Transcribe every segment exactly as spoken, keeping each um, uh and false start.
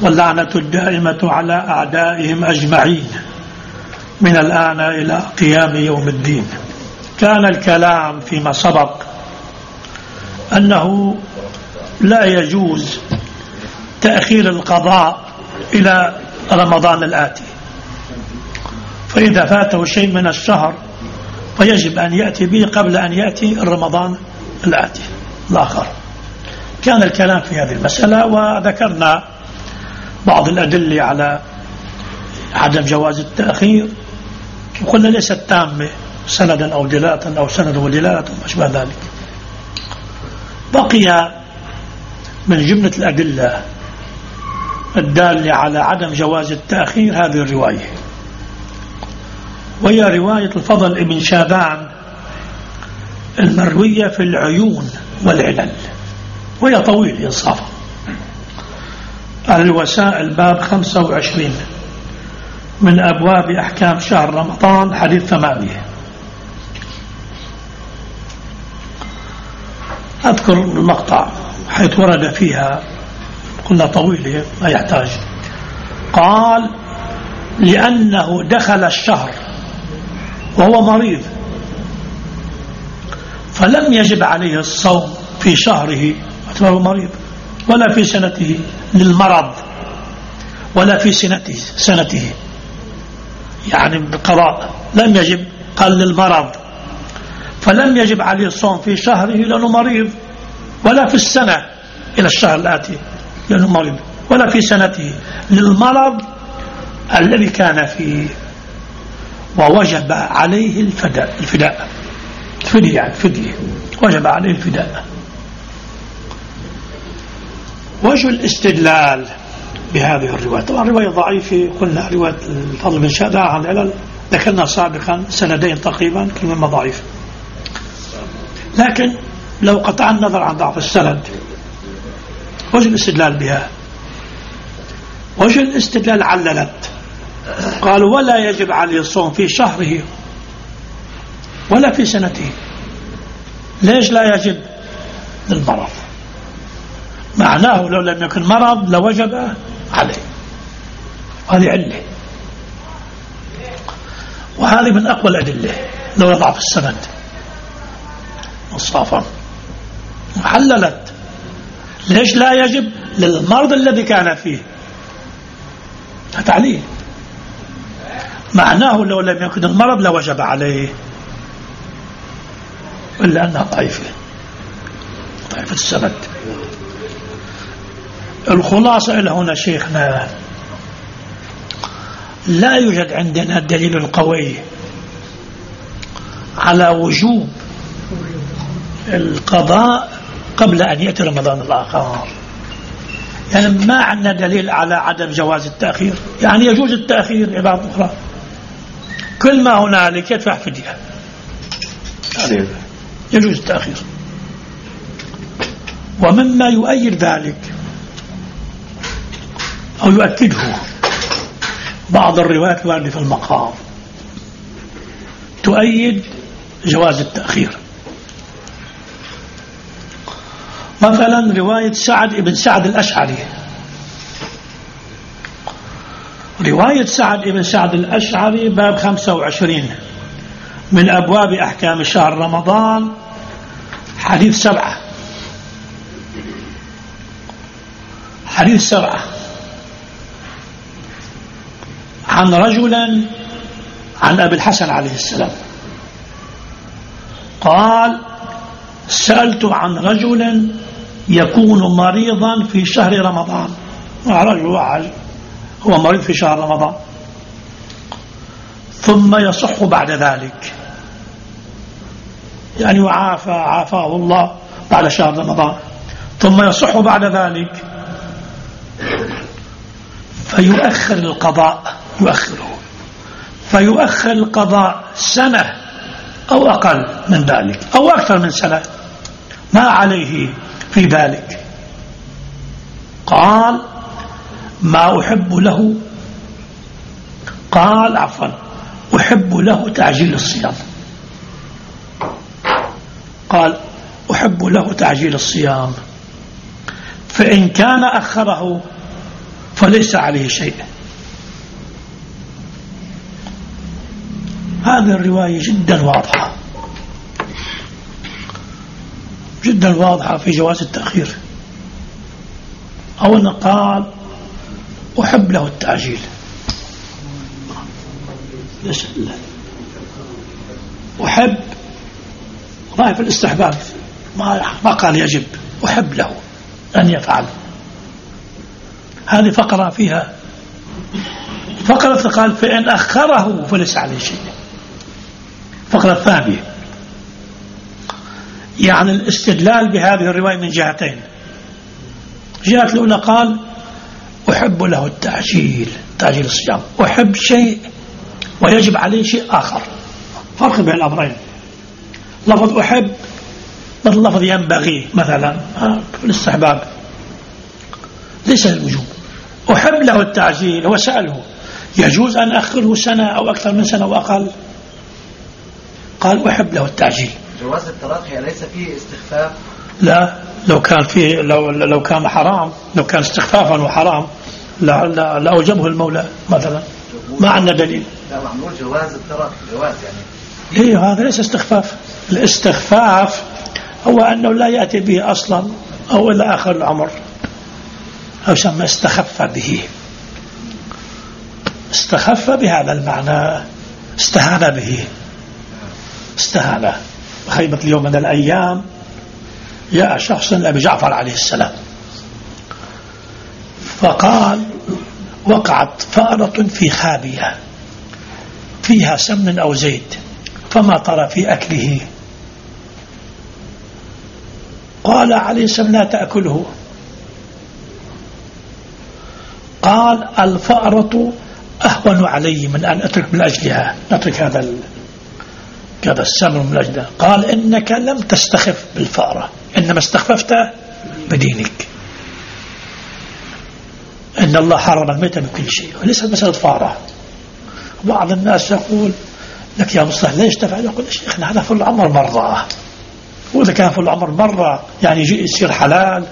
واللعنة الدائمة على أعدائهم أجمعين من الآن إلى قيام يوم الدين. كان الكلام فيما سبق أنه لا يجوز تأخير القضاء إلى رمضان الآتي، فإذا فاته شيء من الشهر فيجب أن يأتي به قبل أن يأتي رمضان الآتي الآخر. كان الكلام في هذه المسألة، وذكرنا بعض الأدلة على عدم جواز التأخير، وقلنا ليست تامة سندا أو دلالة أو سند ودلالة وأشبه ذلك. بقي من جملة الأدلة الدالة على عدم جواز التأخير هذه الرواية، وهي رواية الفضل ابن شابان المروية في العيون والعلل، وهي طويلة إنصافا. الوسائل باب خمسة وعشرين من أبواب أحكام شهر رمضان، حديث ثمانية. أذكر المقطع حيث ورد فيها، قلنا طويلة ما يحتاج. قال: لأنه دخل الشهر وهو مريض فلم يجب عليه الصوم في شهره وهو مريض ولا في سنته للمرض ولا في سنته سنته يعني بالقضاء لم يجب، قال للمرض، فلم يجب عليه الصوم في شهره لأنه مريض، ولا في السنة إلى الشهر الآتي لأنه مريض، ولا في سنته للمرض الذي كان فيه، ووجب عليه الفداء الفداء الفدية يعني الفدية وجب عليه الفداء. وجه الاستدلال بهذه الرواية، طبعا رواية ضعيفة، قلنا رواية الفضل بن شابان عن العلل ذكرنا سابقا سندين تقريبا كلمة ضعيف، لكن لو قطع النظر عن ضعف السند وجه الاستدلال بها، وجه الاستدلال عللت، قالوا: ولا يجب عليه الصوم في شهره ولا في سنته. ليش لا يجب؟ للمرض، معناه لو لم يكن مرض لوجب عليه، هذه علة، وهذه من أقوى الأدلة لو ضعف السند مصافا. حللت ليش لا يجب؟ للمرض الذي كان فيه، تعليل، معناه لو لم يكن المرض لوجب عليه، إلا أنها ضعيفة ضعيفة السند. الخلاصة إلى هنا شيخنا، لا يوجد عندنا الدليل القوي على وجوب القضاء قبل أن يأتي رمضان الآخر، يعني ما عندنا دليل على عدم جواز التأخير، يعني يجوز التأخير عبارة أخرى، كل ما هنالك يدفع فدية، يجوز التأخير. ومما يؤيد ذلك أو يؤكده بعض الروايات الواردة في المقام تؤيد جواز التأخير. مثلا رواية سعد بن سعد الأشعري، رواية سعد بن سعد الأشعري باب خمسة وعشرين من أبواب أحكام شهر رمضان، حديث سبعة حديث سبعة عن رجل عن أبي الحسن عليه السلام قال: سألت عن رجل يكون مريضا في شهر رمضان، رجل واحد هو مريض في شهر رمضان ثم يصح بعد ذلك، يعني وعافى عافاه الله بعد شهر رمضان، ثم يصح بعد ذلك فيؤخر القضاء يؤخره فيؤخر القضاء سنة أو أقل من ذلك أو أكثر من سنة، ما عليه في ذلك. قال: ما أحب له قال عفوا أحب له تعجيل الصيام قال أحب له تعجيل الصيام فإن كان أخره فليس عليه شيء. هذه الرواية جدا واضحة جدا واضحة في جواز التأخير. أولا قال أحب له التعجيل، ليش أحب ضعف الاستحباب، ما ما قال يجب، أحب له أن يفعل. هذه فقرة فيها. فقرة قال فإن أخره فليس عليه شيء. فقرة الثانية يعني الاستدلال بهذه الرواية من جهتين. جهة الأولى قال أحب له التعجيل، تعجيل الصيام، أحب شيء ويجب عليه شيء آخر. فرق بين الأمرين. لفظ أحب مثل لفظ ينبغي مثلا في الاستحباب، ليس الوجوب. أحب له التعجيل، هو سأله يجوز أن أخره سنة أو أكثر من سنة وأقل، قال أحب له التعجيل. جواز التراخي ليس فيه استخفاف؟ لا، لو كان فيه لو لو كان حرام، لو كان استخفافا وحرام لا لا لا أوجبه المولى مثلا، ما عندنا دليل. لا معمول جواز التراخي، جواز يعني إيه، هذا ليس استخفاف. الاستخفاف هو أنه لا يأتي به أصلا أو إلى آخر العمر، أو يسمى استخف به. استخف بهذا المعنى، استهان به، استهان. خيبة اليوم من الأيام جاء شخص لأبي جعفر عليه السلام فقال وقعت فأرة في خابية فيها سمن أو زيت، فما ترى في أكله؟ قال عليه السلام لا تأكله. قال الفأرة أهون علي من أن أترك من أجلها، أترك هذا هذا السمن من أجلها. قال إنك لم تستخف بالفأرة، إنما استخففت بدينك. إن الله حرم الميت بكل شيء وليس مسألة فأرة. بعض الناس يقول لك يا مصطفى ليش تفعل؟ يقول شيخنا هذا في العمر مرة، وإذا كان في العمر مرة يعني يجي يصير حلال.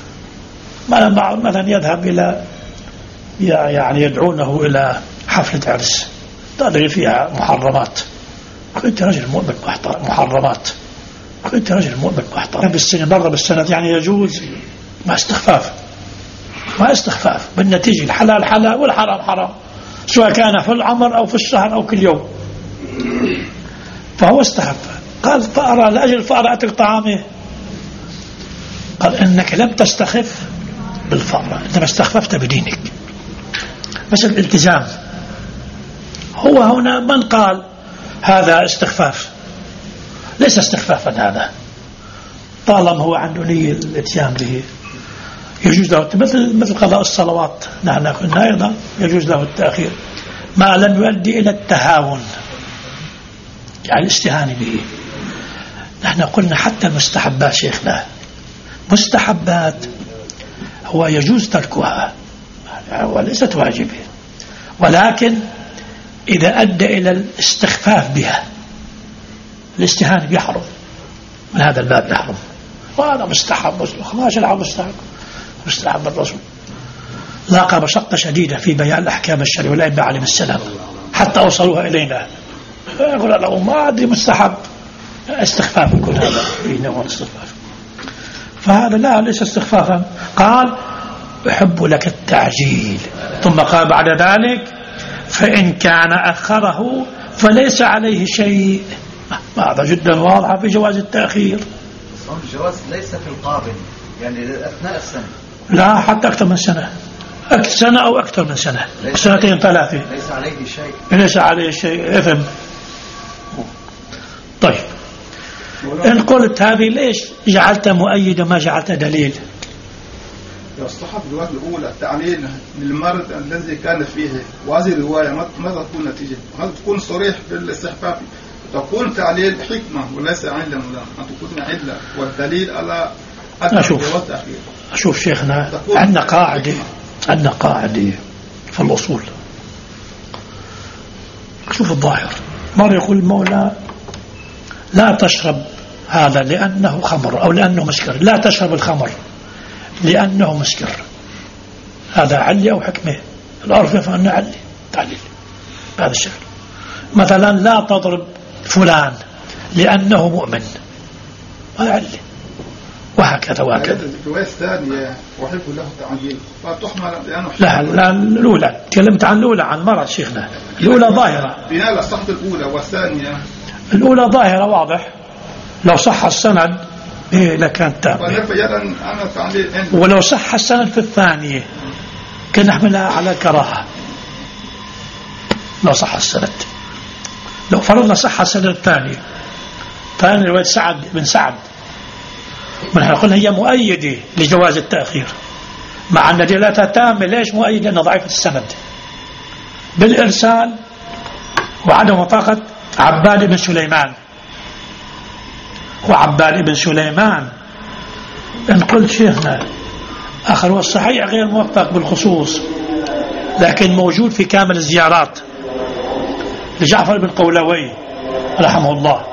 مثلا يذهب إلى يعني يدعونه إلى حفلة عرس تدري فيها محرمات، كنت رجل مؤمن محرمات، كنت رجل مؤمن محترم بالسنة مرة بالسنة يعني يجوز. ما استخفاف، ما استخفاف. بالنتيجة الحلال حلال والحرام حرام، سواء كان في العمر أو في الشهر أو كل يوم. فهو استخف. قال فأرى لأجل فأرى أترك طعامه. قال إنك لم تستخف بالفأرة، إنما استخففت بدينك. بس الالتزام هو هنا. من قال هذا استخفاف؟ ليس استخفافا هذا، طالما هو عنده نية الاتيان به يجوز له، مثل مثل قضاء الصلوات. نحن قلنا أيضا يجوز له التأخير ما لم يؤدي إلى التهاون يعني الاستهانة به. نحن قلنا حتى المستحبات شيخنا، مستحبات هو يجوز تركها وليست واجبة، ولكن إذا أدى إلى الاستخفاف بها الاستهانة بيحرم، من هذا الباب يحرم. وهذا مستحب، ما شرع مستحب مستحب الرسول لاقى مشقة شديدة في بيان الأحكام الشرعية والأئمة عليهم السلام حتى أوصلوها إلينا. يقول له ما أدري مستحب، استخفاف يكون هذا في نوع استخفاف. فهذا لا ليس استخفافا. قال أحب لك التعجيل، ثم قال بعد ذلك فإن كان أخره فليس عليه شيء. هذا جدا واضح في جواز التأخير. الجواز ليس في القابل يعني أثناء السنة، لا حتى أكثر من سنة، أكثر سنة أو أكثر من سنة، سنتين ثلاثة ليس عليه شيء، ليس عليه شيء إثم. طيب إن قلت هذه ليش جعلت مؤيد وما جعلت دليل؟ يستحب الرواية الأولى التعليل للمرض الذي كان فيه، وهذه الرواية ماذا تكون نتيجة؟ هل تكون صريح بالاستحباب؟ تكون تعليل حكمة وليس علة، أن تكون علة والدليل على أشوف أشوف شيخنا عندنا قاعدة عندنا قاعدة في الأصول. شوف الظاهر مرة يقول المولى لا تشرب هذا لأنه خمر أو لأنه مسكر، لا تشرب الخمر لأنه مسكر، هذا علة أو حكمة. العرف يفهم أنه علة تعليل بهذا الشكل. مثلا لا تضرب فلان لأنه مؤمن، هذا علة، وهكذا وهكذا. الرواية الثانية وحب له تعجيل فتحمل لأنه لا لا الأولى تكلمت عن الأولى عن مرض شيخنا. الأولى ظاهرة بناء الصحة الأولى والثانية. الأولى ظاهرة واضح، لو صح السند إيه لكانت تامة، ولو صح السند في الثانية كان نحملها على الكراهة. لو صح السند، لو فرضنا صح السند الثاني ثاني رواية سعد بن سعد، من قلنا هي مؤيدة لجواز التأخير مع أن دلالتها تامة. ليش مؤيدة؟ لأنها ضعيفة السند بالإرسال وعدم وطاقة عباد بن سليمان. وعباد بن سليمان إن قلت شيخنا آخر والصحيح غير موثق بالخصوص، لكن موجود في كامل الزيارات لجعفر بن قولوي رحمه الله.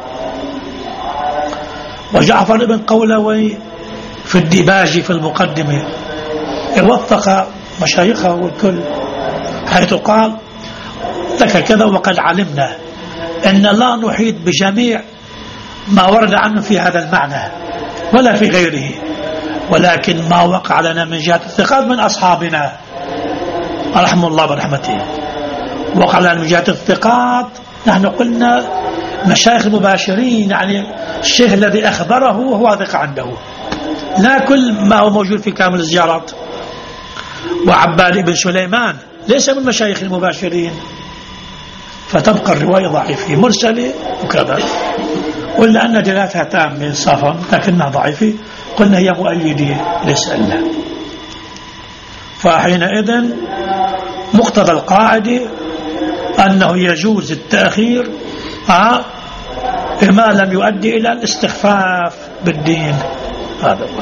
وجعفر بن قولوي في الديباجي في المقدمة يوثق مشايخه والكل، حيث قال لك كذا وقد علمنا أن لا نحيط بجميع ما ورد عنه في هذا المعنى ولا في غيره، ولكن ما وقع لنا من جهة الثقات من أصحابنا رحمه الله برحمته، وقع لنا من جهة الثقات. نحن قلنا مشايخ المباشرين، يعني الشيخ الذي أخبره وهو ثقة عنده، لا كل ما هو موجود في كامل الزيارات. وعباد بن سليمان ليس من مشايخ المباشرين، فتبقى الرواية ضعيفة مرسلة وكذا. قلنا أن دلالتها تامة صفا لكنها ضعيفة، قلنا هي مؤيدة لسألنا. فحينئذ مقتضى القاعدة أنه يجوز التأخير آه ما لم يؤدي إلى الاستخفاف بالدين. هذا الله.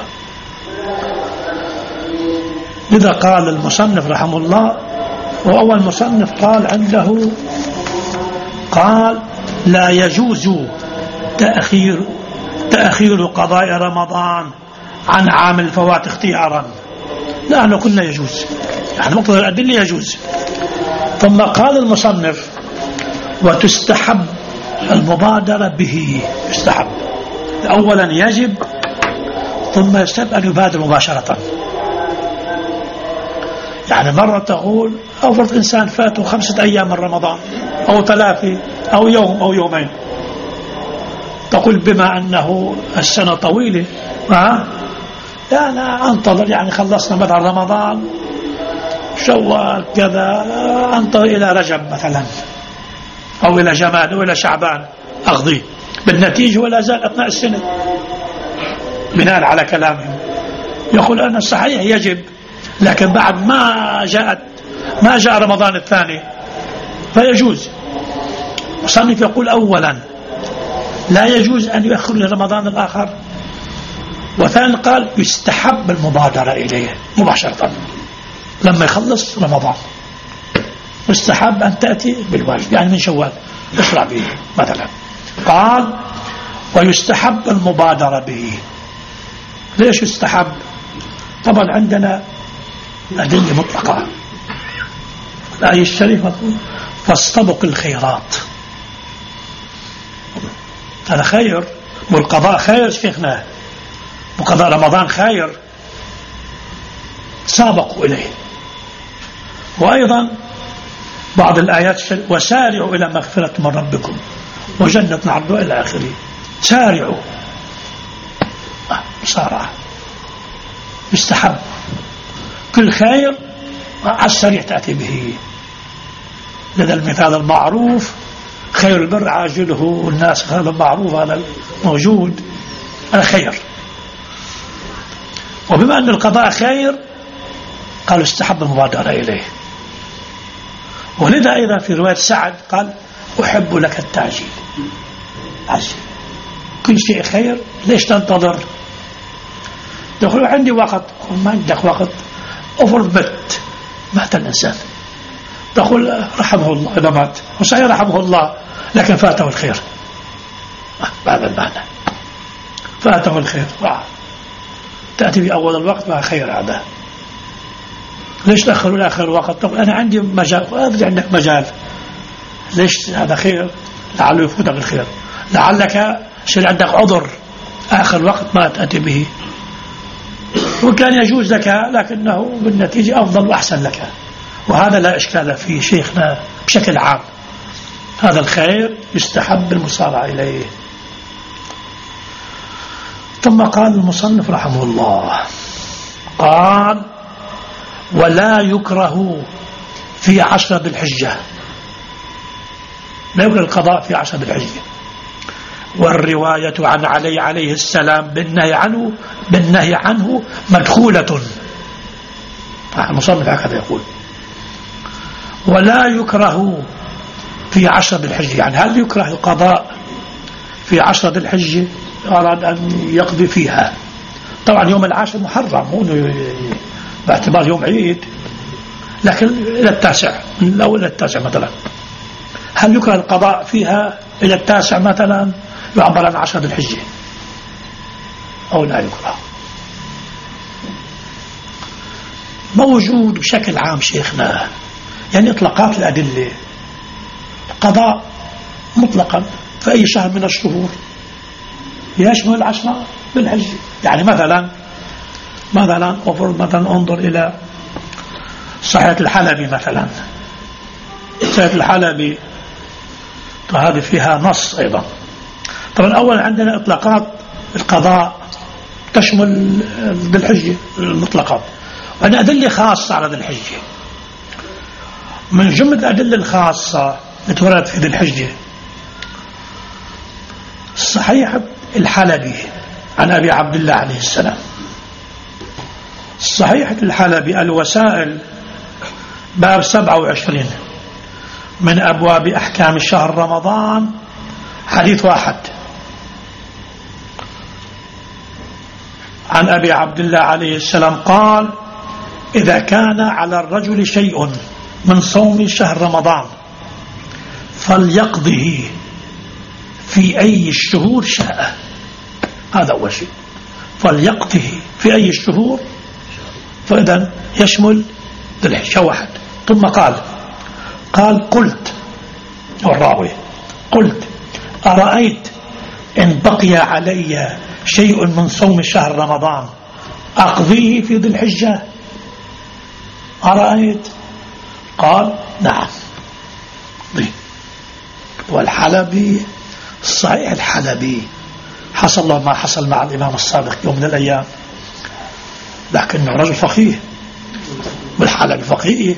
لذا قال المصنف رحمه الله، وأول مصنف قال عنده قال لا يجوز تأخير تأخير قضاء رمضان عن عام الفوات اختيارا. نحن قلنا يجوز، يعني مقتضى الأدلة يجوز. ثم قال المصنف وتستحب المبادرة به. يستحب أولا يجب، ثم يستحب أن يبادر مباشرة. يعني مرة تقول أو فرض إنسان فاته خمسة أيام من رمضان أو ثلاثة أو يوم أو يومين، تقول بما أنه السنة طويلة ها لا لا أنتظر، يعني خلصنا مثلا رمضان شوال كذا أنتظر إلى رجب مثلا أو إلى جماد أو إلى شعبان أقضي. بالنتيجة ولا زال أثناء السنة بناء على كلامهم. يقول أنا صحيح يجب، لكن بعد ما جاءت ما جاء رمضان الثاني فيجوز. مصنف يقول أولا لا يجوز أن يؤخر لرمضان الآخر، وثانيا قال يستحب المبادرة إليه مباشرة لما يخلص رمضان، يستحب أن تأتي بالواجب يعني من شوال يشرع به مثلا. قال ويستحب المبادرة به. ليش يستحب؟ طبعا عندنا أدلة مطلقة. الآية الشريفة فاستبق الخيرات، هذا خير، والقضاء خير شيخنا، وقضاء رمضان خير، سابقوا إليه. وأيضا بعض الآيات وسارعوا إلى مغفرة من ربكم وجنة عرضها إلى آخره. سارعوا مسارعة يستحب، كل خير على السريع تأتي به. لذا المثال المعروف خير البر عاجله، والناس هذا المعروف هذا موجود، هذا خير. وبما أن القضاء خير قالوا استحب المبادرة إليه. ولذا أيضا في رواية سعد قال أحب لك التعجيل، عجل كل شيء خير، ليش تنتظر؟ تقول عندي وقت، ما عندك وقت، أفرض مت مات الإنسان، تقول رحمه الله إذا مات، وصحيح رحمه الله لكن فاته الخير، بهذا المعنى فاته الخير، تأتي في أول الوقت مع خير هذا. ليش تأخروا لآخر وقت؟ طب أنا عندي مجال، أنت عندك مجال، ليش هذا خير؟ لعله يفوتك الخير، لعلك شيء عندك عذر آخر وقت ما تأتي به، وكان يجوز لك لكنه بالنتيجة أفضل وأحسن لك، وهذا لا إشكال فيه شيخنا بشكل عام. هذا الخير يستحب المسارعة إليه. ثم قال المصنف رحمه الله، قال ولا يكره في عشر ذي الحجة، لا يكره القضاء في عشر ذي الحجة. والرواية عن علي عليه السلام بالنهي عنه بالنهي عنه مدخولة. المصنف هكذا يقول، ولا يكره في عشر ذي الحجة، يعني هل يكره القضاء في عشر ذي الحجة؟ أراد أن يقضي فيها. طبعا يوم العاشر محرم، مو باعتبار يوم عيد، لكن إلى التاسع، من الأول إلى التاسع مثلا. هل يكره القضاء فيها إلى التاسع مثلا يعبر عن عشر ذي الحجة أو لا يكره؟ موجود بشكل عام شيخنا، يعني إطلاقات الأدلة، قضاء مطلقا في أي شهر من الشهور يشمل عشرة ذي الحجة. يعني مثلا مثلا مثلا انظر إلى صحيحة الحلبي مثلا، صحيحة الحلبي هذه فيها نص أيضا. طبعا أولا عندنا إطلاقات القضاء تشمل ذي الحجة المطلقات، وأنا أدلة خاصة على ذي الحجة. من جملة الأدلة الخاصة التي وردت في ذي الحجة صحيحة الحلبي عن أبي عبد الله عليه السلام. صحيحة الحلبي الوسائل باب سبعة وعشرين من أبواب أحكام شهر رمضان، حديث واحد عن أبي عبد الله عليه السلام قال: إذا كان على الرجل شيء من صوم شهر رمضان فليقضه في أي الشهور شاء. هذا أول شيء، فليقضه في أي الشهور، فإذا يشمل ذي الحجة واحد. ثم قال قال قلت والراوي قلت أرأيت إن بقي علي شيء من صوم شهر رمضان أقضيه في ذي الحجة؟ أرأيت؟ قال نعم. والحلبي صحيح الحلبي حصل له ما حصل مع الإمام الصادق يوم من الأيام، لكنه رجل فقيه، والحلبي فقيه.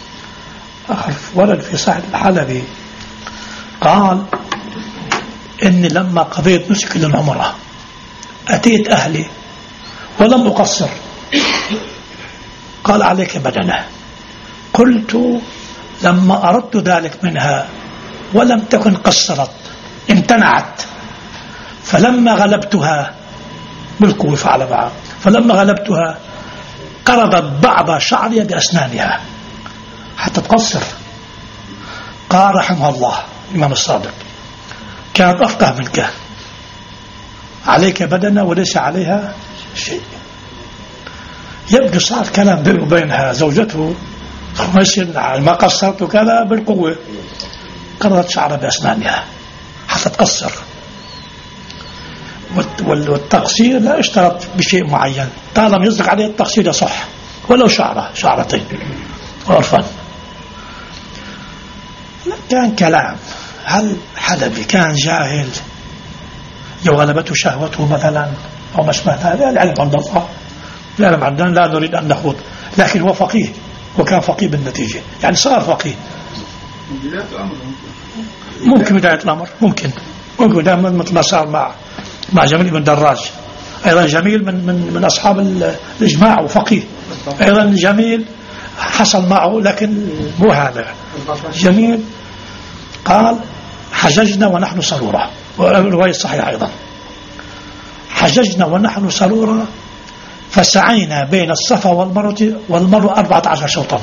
ورد في صحيح الحلبي قال إني لما قضيت نسك للعمرة أتيت أهلي ولم أقصر، قال عليك بدنه. قلت لما أردت ذلك منها ولم تكن قصرت امتنعت، فلما غلبتها بالقوة فعل معها، فلما غلبتها قرضت بعض شعري بأسنانها حتى تقصر. قال رحمه الله الإمام الصادق كانت أفقه منك، عليك بدنة وليس عليها شيء. يبدو صار كلام بينه وبينها زوجته ما قصرت كذا بالقوة، قرضت شعرها بأسنانها حتى تقصر. والتقصير لا اشترط بشيء معين، طالما يصدق عليه التقصير يصح ولو شعره شعرتين عرفا. كان كلام هل حلبي كان جاهل غلبته شهوته مثلا أو ما شابه هذا؟ العلم عند الله، العلم عندنا لا نريد أن نخوض، لكن هو فقيه وكان فقيه بالنتيجة، يعني صار فقيه. ممكن بداية الأمر، ممكن ممكن دائما مثل ما صار مع مع جميل بن دراج. أيضا جميل من من من أصحاب الإجماع وفقيه. أيضا جميل حصل معه، لكن مو هذا جميل. قال حججنا ونحن سرورة، والرواية صحيحة أيضا. حججنا ونحن سرورة فسعينا بين الصفا والمروة والمروة أربعة عشر شوطا،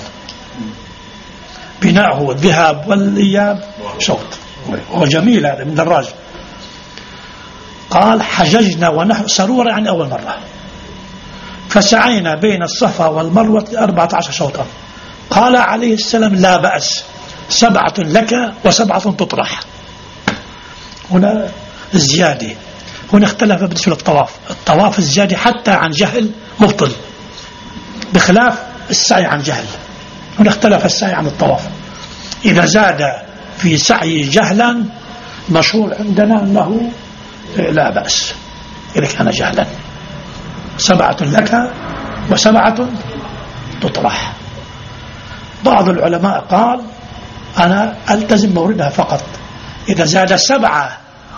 بناؤه الذهاب والإياب شوط، وجميل هذا من دراج. قال حججنا ونحن سرورة يعني أول مرة، فسعينا بين الصفا والمروة أربعة عشر شوطا. قال عليه السلام لا بأس، سبعة لك وسبعة تطرح. هنا الزيادة، هنا اختلف بالنسبة للطواف. الطواف الزيادة حتى عن جهل مبطل، بخلاف السعي عن جهل. هنا اختلف السعي عن الطواف. إذا زاد في سعي جهلا مشهور عندنا أنه لا بأس إذا كان جهلا. سبعة لك وسبعة تطرح. بعض العلماء قال أنا ألتزم موردها فقط، إذا زاد سبعة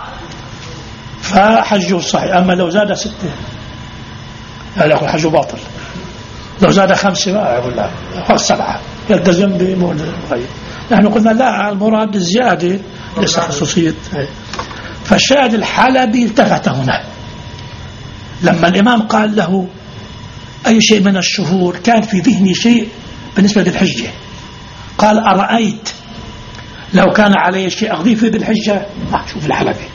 فحجه صحيح، أما لو زاد ستة لا يقول حجه باطل. لو زاد خمسة ما يقول لا، يقول سبعة يلتزم بمورد الغير. نحن قلنا لا، المراد الزيادة ليس خصوصية. فالشاهد الحلبي التفت هنا لما الإمام قال له أي شيء من الشهور، كان في ذهني شيء بالنسبة للحجة. قال أرأيت لو كان علي شيء أقضي في ذي الحجة؟ شوف الحلبي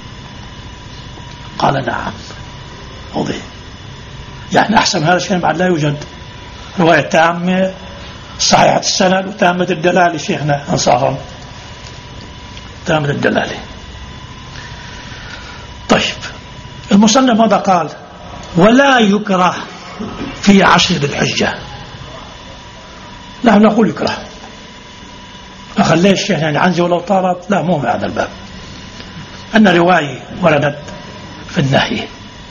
قال نعم أقضي. يعني أحسن هذا الشيء بعد لا يوجد رواية تامة صحيحة السند وتامة الدلالة. شيخنا أنصافا تامة الدلالة. طيب المصنف ماذا قال؟ ولا يكره في عشر ذي الحجة. نحن نقول يكره، أخليه الشيخ يعني عنزي ولو طارت، لا مو من هذا الباب. أن رواية وردت في النهي.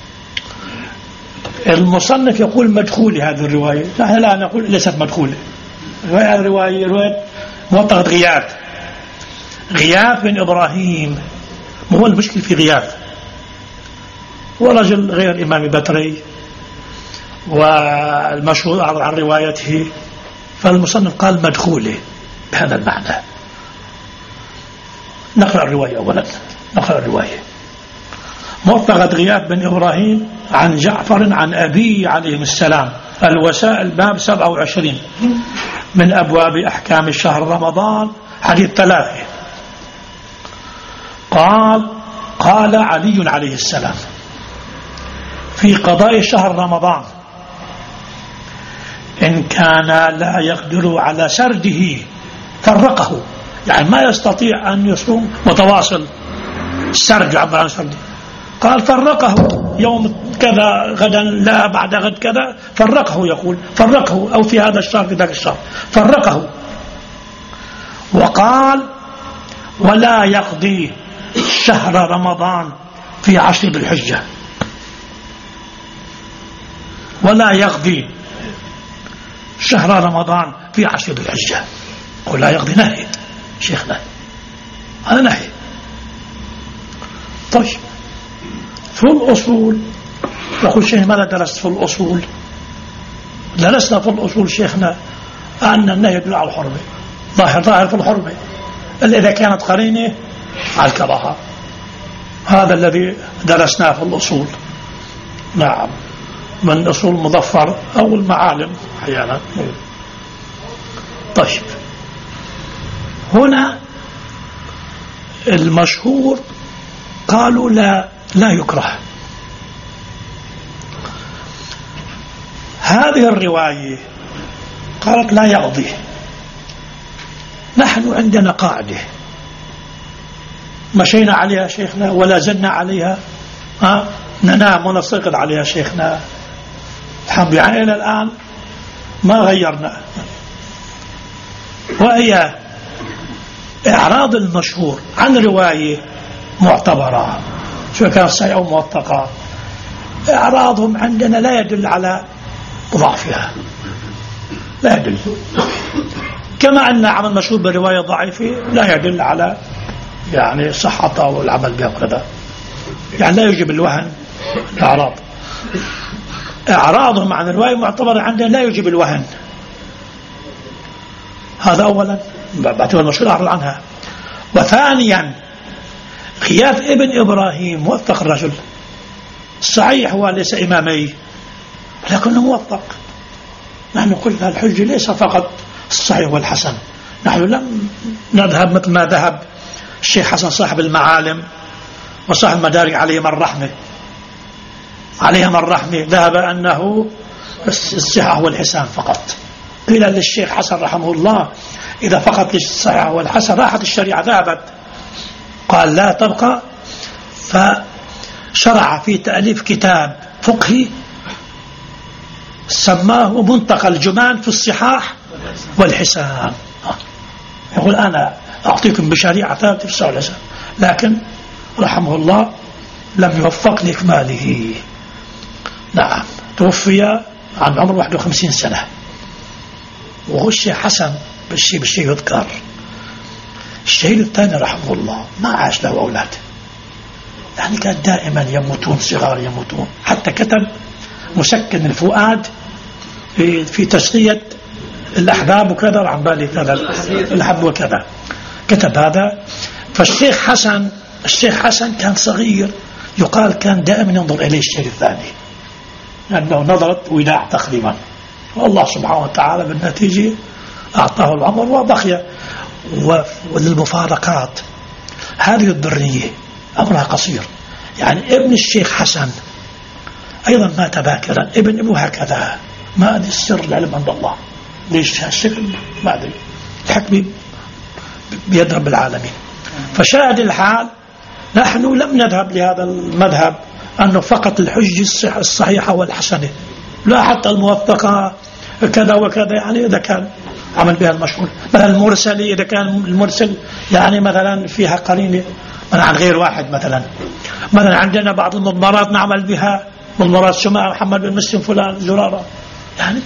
المصنف يقول مدخولة هذه الرواية، نحن لا نقول ليست مدخولة. هذه الرواية رواية موطأة غياث غياث بن إبراهيم. ما هو المشكل في غياث؟ ورجل غير الإمام بتري والمشهور عن روايته، فالمصنف قال مدخوله بهذا المعنى. نقرأ الرواية أولا. نقرأ الرواية. موطأة غياث بن إبراهيم عن جعفر عن أبيه عليه السلام. الوسائل باب سبعة وعشرين من أبواب أحكام شهر رمضان، حديث ثلاثة. قال قال علي عليه السلام في قضاء شهر رمضان إن كان لا يقدر على سرده فرقه، يعني ما يستطيع أن يصوم متواصل السرد عبر عن سرده. قال فرقه يوم كذا غدا لا بعد غد كذا، فرقه يقول فرقه، أو في هذا الشهر في ذاك الشهر فرقه. وقال ولا يقضي شهر رمضان في عشر ذي الحجة. ولا يقضي شهر رمضان في عشر ذي الحجة. ولا يقضي نهي شيخنا، هذا نهي. طيب في الأصول يقول شيخ ماذا درست في الأصول؟ درسنا في الأصول شيخنا أن النهي يدل على الحرمة، ظاهر ظاهر في الحرمة إلا إذا كانت قرينة على الكراهة. هذا الذي درسناه في الأصول. نعم، من أصول مظفر أو المعالم أحيانا. طيب هنا المشهور قالوا لا لا يكره. هذه الرواية قالت لا يقضي. نحن عندنا قاعدة مشينا عليها شيخنا ولا زلنا عليها، ها ننام ونستيقظ عليها شيخنا الحمد لله، يعني إلى الآن ما غيرنا. وهي إعراض المشهور عن رواية معتبرة سواء كانت صحيحة أو موثقة، إعراضهم عندنا لا يدل على ضعفها، لا يدل. كما أن عمل مشهور برواية ضعيفة لا يدل على يعني صحتها والعمل بها وكذا، يعني لا يجب الوهن الإعراض. إعراضهم عن الرواية معتبرة عندنا لا يجب الوهن. هذا أولا باعتبار المشهور أعرض عنها. وثانيا غياث ابن إبراهيم موثق الرجل صحيح، هو ليس إمامي لكنه موثق. نحن قلنا الحج ليس فقط الصحيح والحسن، نحن لم نذهب مثل ما ذهب الشيخ حسن صاحب المعالم وصاحب المدارك عليهم الرحمة عليهم الرحمة ذهب أنه الصحة والحسان فقط. قيل للشيخ حسن رحمه الله إذا فقط للصحة والحسن راحت الشريعة ذهبت. قال لا تبقى، فشرع في تأليف كتاب فقهي سماه منتقى الجمان في الصحاح والحسان. يقول أنا أعطيكم بشريعة ثابتة في الصحة والحسان، لكن رحمه الله لم يوفق لإكماله. نعم، توفي عن عمر واحد وخمسين سنة. وهو الشيخ حسن بالشيء بالشيء يذكر. الشهيد الثاني رحمه الله ما عاش له أولاد، يعني كان دائما يموتون صغار يموتون. حتى كتب مسكن الفؤاد في, في تسلية الأحباب وكذا، عن بالي كذا الأحب وكذا، كتب هذا. فالشيخ حسن الشيخ حسن كان صغير، يقال كان دائما ينظر إليه الشيخ الثاني، لأنه نظرت وداع تقريبا، والله سبحانه وتعالى بالنتيجة أعطاه العمر وبقي. وللمفارقات هذه الذرية أمرها قصير، يعني ابن الشيخ حسن أيضا مات باكرا، ابن ابوه هكذا. ما أدري السر العلم عند الله، ليش هالشكل ما أدري، الحكم بيد رب العالمين. فشاهد الحال نحن لم نذهب لهذا المذهب أنه فقط الحج الصحيحة والحسنة، لا حتى الموثقة كذا وكذا. يعني إذا كان عمل بها المشهور، مثلا المرسل إذا كان المرسل يعني مثلا فيها قرينة من عن غير واحد، مثلا مثلا عندنا بعض المضمرات نعمل بها مضمرات سماء محمد بن مسلم فلان زرارة، يعني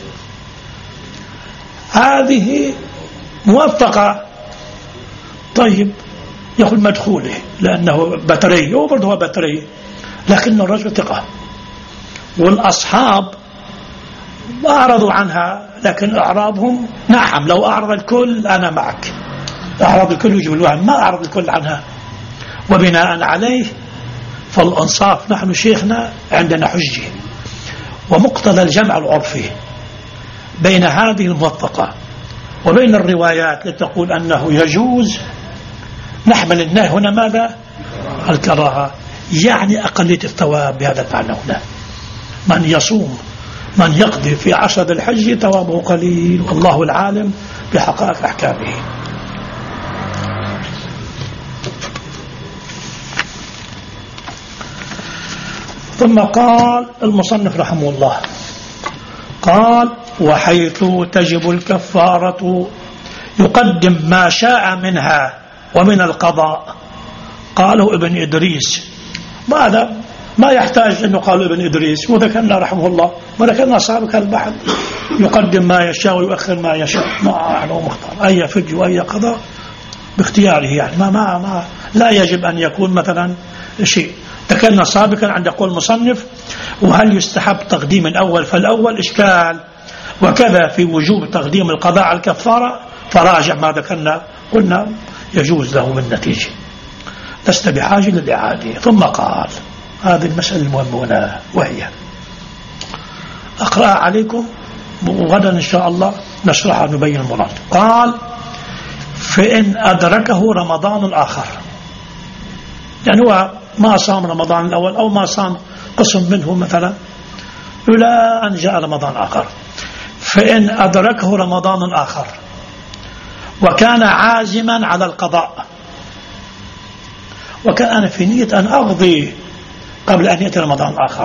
هذه موثقة. طيب يقول مدخوله لأنه بتري، هو برضه هو بتري، لكن الرجل ثقة. والأصحاب أعرضوا عنها، لكن أعراضهم نعم، لو أعرض الكل أنا معك، أعرض الكل يجب الوهم، ما أعرض الكل عنها. وبناء عليه فالأنصاف نحن شيخنا عندنا حجة، ومقتضى الجمع العرفي بين هذه الموثقة وبين الروايات لتقول أنه يجوز، نحمل النهي هنا ماذا؟ الكراهة، يعني أقلية الثواب بهذا المعنى. هنا من يصوم من يقضي في عشر ذي الحج ثوابه قليل، والله العالم بحقائق أحكامه. ثم قال المصنف رحمه الله، قال وحيث تجب الكفارة يقدم ما شاء منها ومن القضاء. قاله ابن إدريس، ماذا ما يحتاج أنه قال ابن إدريس، وذكرنا رحمه الله وذكرنا سابقا البحث، يقدم ما يشاء ويؤخر ما يشاء، ما عنه مختار، أي فج وأي قضاء باختياره، يعني ما ما ما لا يجب أن يكون مثلا شيء. ذكرنا سابقا عند قول المصنف وهل يستحب تقديم الأول فالأول إشكال، وكذا في وجوب تقديم القضاء على الكفارة، فراجع ما ذكرنا قلنا يجوز له من نتيجة، لست بحاجة للإعادة. ثم قال هذه المسألة المهمة هنا، وهي أقرأ عليكم وغدا إن شاء الله نشرحها نبين المراد. قال فإن أدركه رمضان آخر، يعني هو ما صام رمضان الأول أو ما صام قسم منه مثلا إلى أن جاء رمضان آخر، فإن أدركه رمضان آخر وكان عازما على القضاء، وكان أنا في نية أن أقضي قبل أن يأتي رمضان آخر،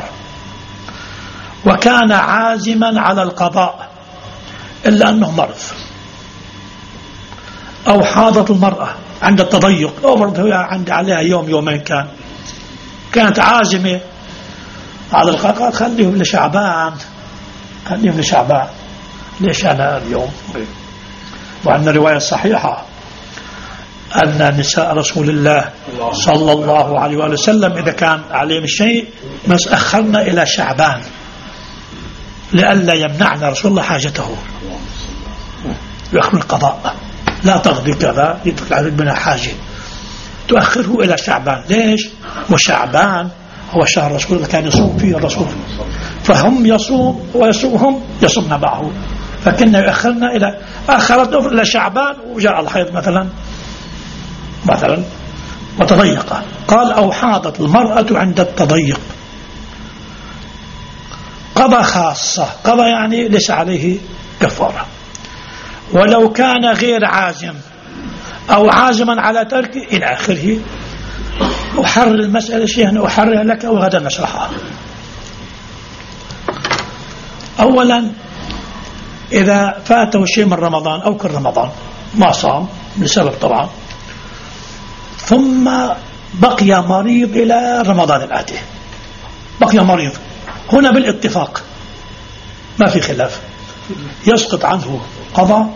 وكان عازما على القضاء إلا أنه مرض أو حاضت المرأة عند التضيق أو مرض عند عليها يوم يومين، كان كانت عازمة على القضاء، خليهم لشعبان خليهم لشعبان ليش أنا اليوم. وعندنا رواية صحيحة أن نساء رسول الله صلى الله عليه وآله وسلم إذا كان عليهم شيء بس أخرنا إلى شعبان لئلا يمنعنا رسول الله حاجته، يأخر القضاء، لا تقضي كذا يدخل عليك بنا حاجة، تؤخره إلى شعبان. ليش؟ وشعبان هو شهر رسول الله كان يصوم فيه الرسول، فهم يصوم ويصومهم يصومنا معه، فكنا يؤخرنا إلى أخرته إلى شعبان وجاء الحيض مثلا مثلا وتضيق. قال أو حاضت المرأة عند التضيق. قال قضى خاصة، قضى يعني ليس عليه كفارة. ولو كان غير عازم أو عازما على تركه إلى آخره. أحرر المسألة شيئا أحررها لك وغدا نشرحها. أولا إذا فاته شيء من رمضان أو كل رمضان ما صام لسبب طبعا، ثم بقي مريض إلى رمضان الآتي، بقي مريض هنا بالاتفاق ما في خلاف، يسقط عنه قضاء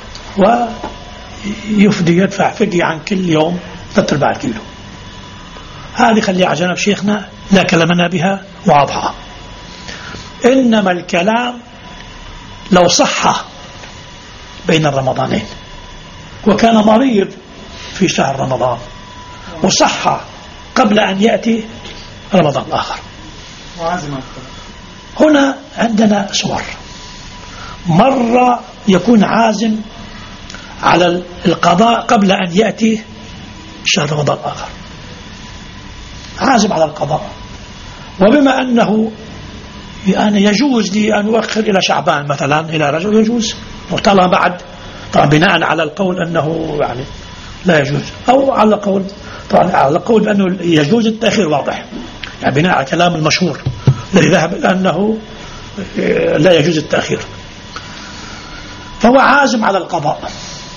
ويفدي يدفع فدية عن كل يوم ثلاثة أرباع كيلو. هذه خليها على جنب شيخنا، لا كلمنا بها واضحة. إنما الكلام لو صح بين الرمضانين وكان مريض في شهر رمضان وصح قبل أن يأتي رمضان الآخر، هنا عندنا صور. مرة يكون عازم على القضاء قبل أن يأتي شهر رمضان الآخر، عازم على القضاء، وبما أنه يعني يجوز لي أن أؤخر إلى شعبان مثلا إلى رجل يجوز، وطالما بعد طبعا بناء على القول أنه يعني لا يجوز، أو على قول طبعا على قول بأنه يجوز التأخير واضح، يعني بناء على كلام المشهور الذي ذهب إلى أنه لا يجوز التأخير. فهو عازم على القضاء،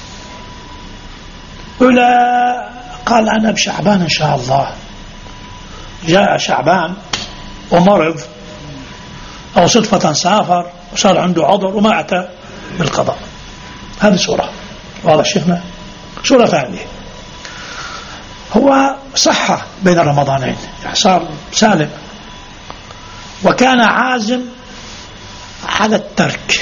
ولا قال أنا بشعبان إن شاء الله، جاء شعبان ومرض أو صدفة سافر وصار عنده عذر وما أتى بالقضاء. هذه صورة واضح شيخنا. صورة ثانية هو صح بين الرمضانين، يعني صار سالم وكان عازم على الترك،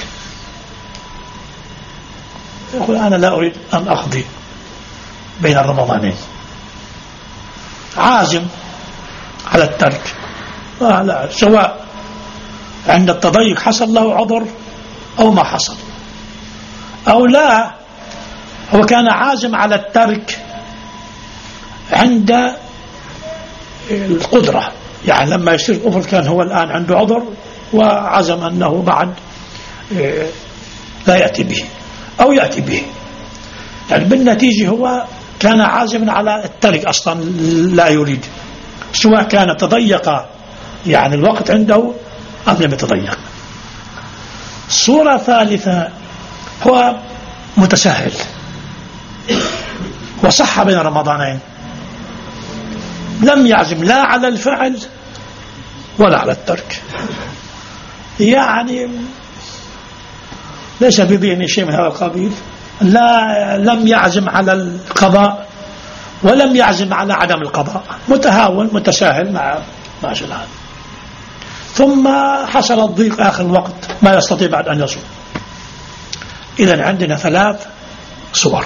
يقول أنا لا أريد أن أقضي بين الرمضانين، عازم على الترك، لا سواء عند التضيق حصل له عذر أو ما حصل، أو لا هو كان عازم على الترك عند القدرة، يعني لما يصير أفرض كان هو الآن عنده عذر وعزم أنه بعد لا يأتي به أو يأتي به، يعني بالنتيجة هو كان عازما على الترك أصلا لا يريد، سواء كان تضيق يعني الوقت عنده أم لم يتضيق. صورة ثالثة هو متساهل وصح بين رمضانين، لم يعزم لا على الفعل ولا على الترك، يعني ليس بذهنه شيء من هذا القبيل، لا لم يعزم على القضاء ولم يعزم على عدم القضاء، متهاون متساهل مع ما شاء. ثم حصل الضيق آخر الوقت ما يستطيع بعد أن يصوم. إذن عندنا ثلاث صور.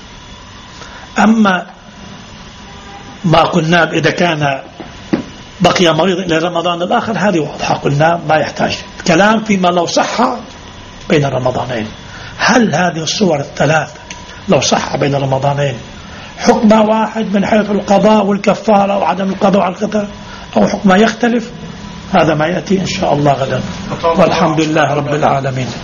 أما ما قلنا إذا كان بقي مريض إلى رمضان الآخر هذه واضحة، قلنا ما يحتاج كلام فيما لو صح بين الرمضانين. هل هذه الصور الثلاث لو صح بين الرمضانين حكمها واحد من حيث القضاء والكفارة وعدم القضاء على القضاء، أو حكمها يختلف؟ هذا ما يأتي إن شاء الله غدا، والحمد لله رب العالمين.